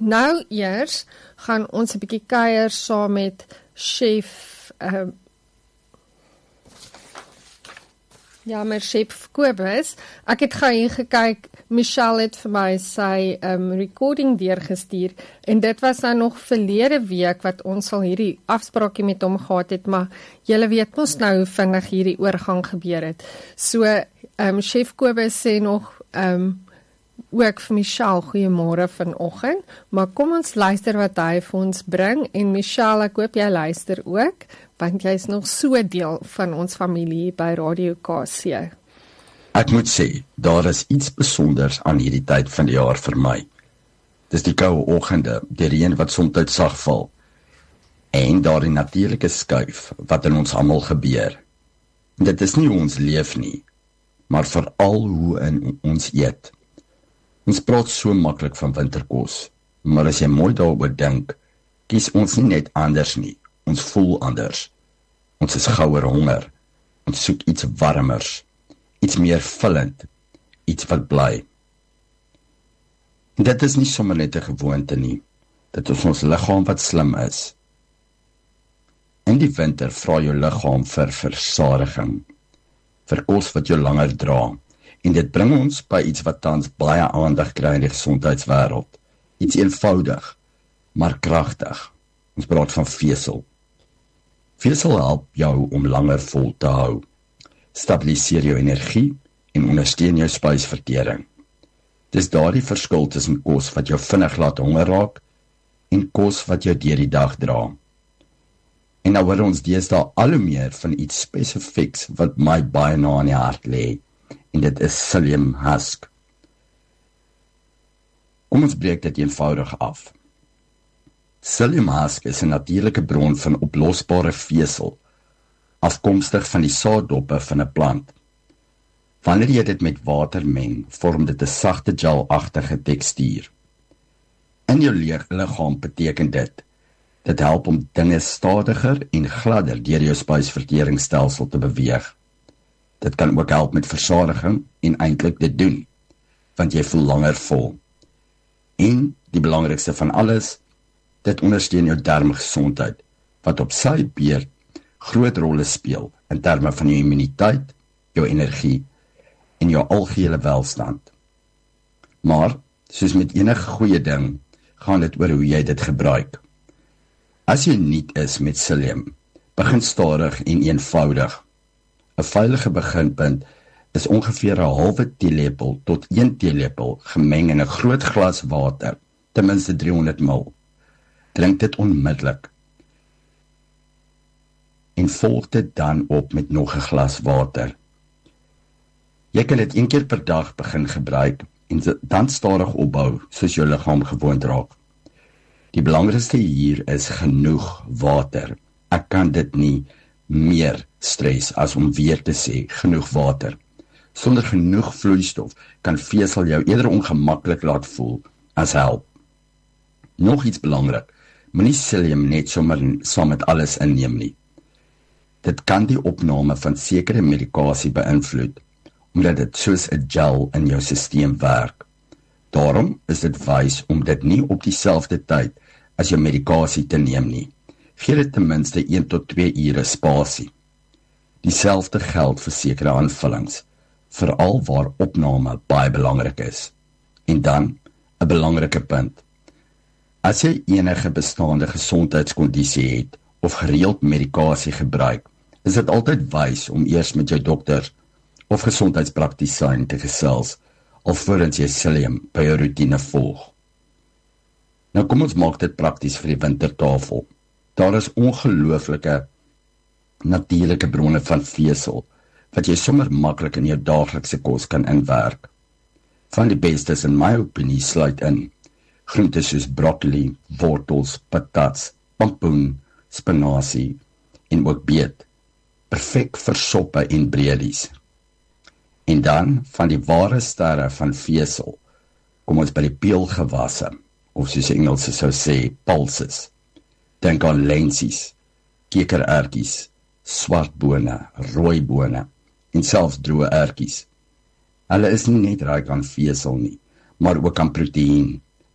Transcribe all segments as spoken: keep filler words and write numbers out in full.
Nou eers gaan ons 'n bietjie kuier saam met chef uh, Ja, maar chef Kobus, ek het gou hier gekyk, Michelle het vir my sy um, recording deurgestuur, en dit was nou nog verlede week, wat ons al hierdie afspraakie met hom gehad het, maar julle weet mos nou hoe vinnig hierdie oorgang gebeur het. So, um, chef Kobus sê nog, um, ook vir Michelle, goeiemôre vanoggend, maar kom ons luister wat hy vir ons bring, en Michelle, ek hoop jy luister ook, want jy is nog so deel van ons familie by Radio K C. Ek moet sê, daar is iets besonders aan hierdie tyd van die jaar vir my. Dis die koue oggende, die reën wat soms sag val, en daar die natuurlike skuif wat in ons almal gebeur. Dit is nie hoe ons leef nie, maar veral hoe in ons eet. Ons praat so maklik van winterkos, maar as jy mooi daaroor dink, kies ons nie net anders nie, ons voel anders. Ons is gouer honger, ons soek iets warmers, iets meer vullend, iets wat bly. En dit is nie sommer net 'n gewoonte nie, dit is ons liggaam wat slim is. In die winter vra jou liggaam vir versadiging, vir kos wat jou langer dra, en dit bring ons by iets wat tans baie aandag kry in die gesondheidswêreld, iets eenvoudig, maar kragtig. Ons praat van vesel. Vesel help jou om langer vol te hou, stabiliseer jou energie en ondersteun jou spysvertering. Dis daardie verskil tussen kos wat jou vinnig laat honger raak en kos wat jou deur die dag dra. En nou hoor ons deesdae al hoe meer van iets spesifieks wat my baie na aan die hart lê, en dit is psyllium husk. Kom ons breek dit eenvoudig af. Psyllium husk is 'n natuurlike bron van oplosbare vesel, afkomstig van die saaddoppe van 'n plant. Wanneer jy dit met water meng, vorm dit 'n sagte gelagtige tekstuur. In jou liggaam beteken dit, dit help om dinge stadiger en gladder deur jou spysverteringsstelsel te beweeg. Dit kan ook help met versadiging en eintlik dit doen, want jy voel langer vol. En die belangrikste van alles, dit ondersteun jou darmgesondheid, wat op sy beurt groot rolle speel in terme van jou immuniteit, jou energie en jou algehele welstand. Maar, soos met enige goeie ding, gaan dit oor hoe jy dit gebruik. As jy nuut is met psyllium, begin stadig en eenvoudig. 'n Veilige beginpunt is ongeveer 'n halwe teelepel tot een teelepel gemeng in 'n groot glas water, ten minste driehonderd mililiter. Drink dit onmiddellik en volg dit dan op met nog 'n glas water. Jy kan dit een keer per dag begin gebruik en dan stadig opbou soos jou liggaam gewoond raak. Die belangrikste hier is genoeg water. Ek kan dit nie meer stres as om weer te sê, genoeg water. Sonder genoeg vloeistof kan vesel jou eerder ongemaklik laat voel as help. Nog iets belangrik, moenie psyllium net sommer saam met alles inneem nie. Dit kan die opname van sekere medikasie beïnvloed, omdat dit soos 'n gel in jou stelsel werk. Daarom is dit wys om dit nie op dieselfde tyd as jou medikasie te neem nie. Gee dit ten minste een tot twee ure spasie. Dieselfde geld vir sekere aanvullings, veral waar opname baie belangrik is. En dan, 'n belangrike punt. As jy enige bestaande gesondheidskondisie het of gereeld medikasie gebruik, is dit altyd wys om eers met jou dokter of gesondheidspraktisyn te gesels, alvorens jy psyllium by jou routine volg. Nou kom ons maak dit prakties vir die wintertafel. Daar is ongelooflike natuurlike bronne van vesel, wat jy sommer maklik in jou daaglikse kos kan inwerk. Van die bestes in my opinie sluit in groente soos broccoli, wortels, patats, pompoen, spinasie en ook beet. Perfek vir soppe en breedies. En dan, van die ware sterre van vesel, kom ons by die peulgewasse, of soos die Engelse sou sê, pulses. Denk aan lensies, kekerertjies, swartbone, rooibone en selfs droë ertjies. Hulle is nie net ryk aan vesel nie, maar ook aan proteïen,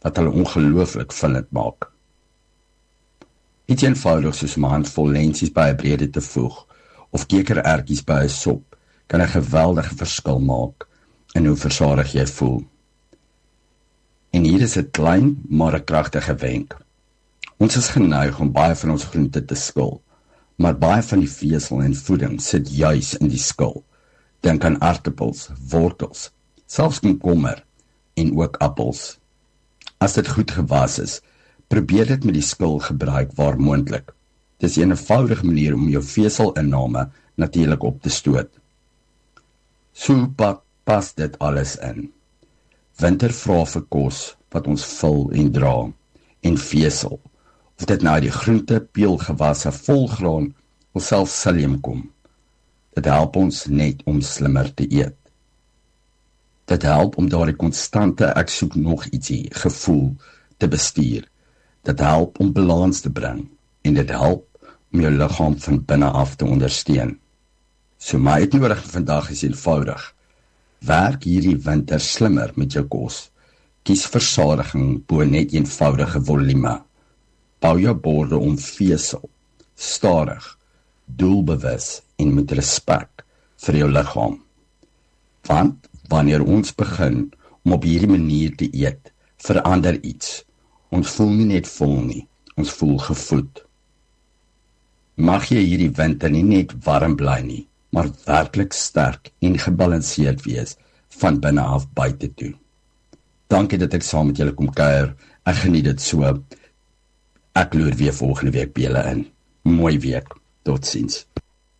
wat hulle ongelooflik vullend maak. Iets eenvoudigs soos 'n handvol lensies by 'n brede te voeg of kekerertjies by 'n sop kan 'n geweldige verskil maak in hoe versadig jy voel. En hier is 'n klein maar 'n kragtige wenk. Ons is geneig om baie van ons groente te skil, maar baie van die vesel en voeding sit juis in die skil. Dink aan aartappels, wortels, selfs komkommer en ook appels. As dit goed gewas is, probeer dit met die skil gebruik waar moontlik. Dis 'n eenvoudige manier om jou veselinname natuurlik op te stoot. So pa, pas dit alles in. Winter vra vir kos wat ons vul en dra, en vesel, of dit nou die groente, peulgewasse, volgraan of selfs psyllium kom. Dit help ons net om slimmer te eet. Dit help om daardie konstante ek soek nog ietsie gevoel te bestuur. Dit help om balans te bring en dit help om jou liggaam van binne af te ondersteun. So my uitnodiging vandag is eenvoudig. Werk hierdie winter slimmer met jou kos. Kies versadiging bo net eenvoudige volume. Bou jou borde om vesel, stadig, doelbewus en met respek vir jou liggaam. Want wanneer ons begin om op hierdie manier te eet, verander iets. Ons voel nie net vol nie, ons voel gevoed. Mag jy hierdie winter nie net warm bly nie, maar werklik sterk en gebalanseerd wees van binne af buite toe. Dankie dat ek saam met julle kom kuier. Ek geniet dit so. Ek loer weer volgende week by julle in. Mooi week. Totsiens.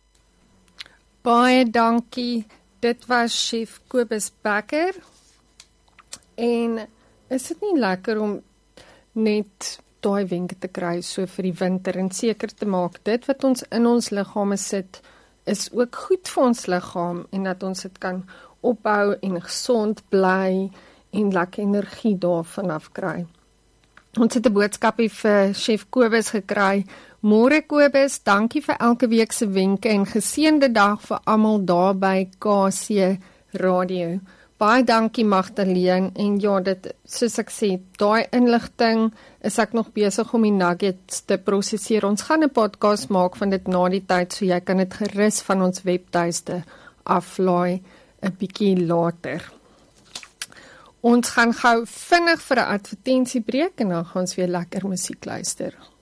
Baie dankie. Dit was chef Kobus Becker. En is dit nie lekker om net daai wenke te kry so vir die winter en seker te maak dit wat ons in ons liggame sit is ook goed vir ons liggaam en dat ons dit kan opbou en gesond bly en lekker energie daarvan af kry. Ons het 'n boodskapie vir chef Kobus gekry. Môre Kobus, dankie vir elke week se wenke en geseënde dag vir almal daar by K C Radio. Baie dankie Magdalene en ja, dit soos ek sê, daai inligting is ek nog besig om die nuggets te prosesseer. Ons gaan 'n podcast maak van dit na die tyd, so jy kan dit gerus van ons webtuiste aflaai 'n bietjie later. Ons gaan gou vinnig vir 'n advertensiebreek en dan gaan ons weer lekker musiek luister.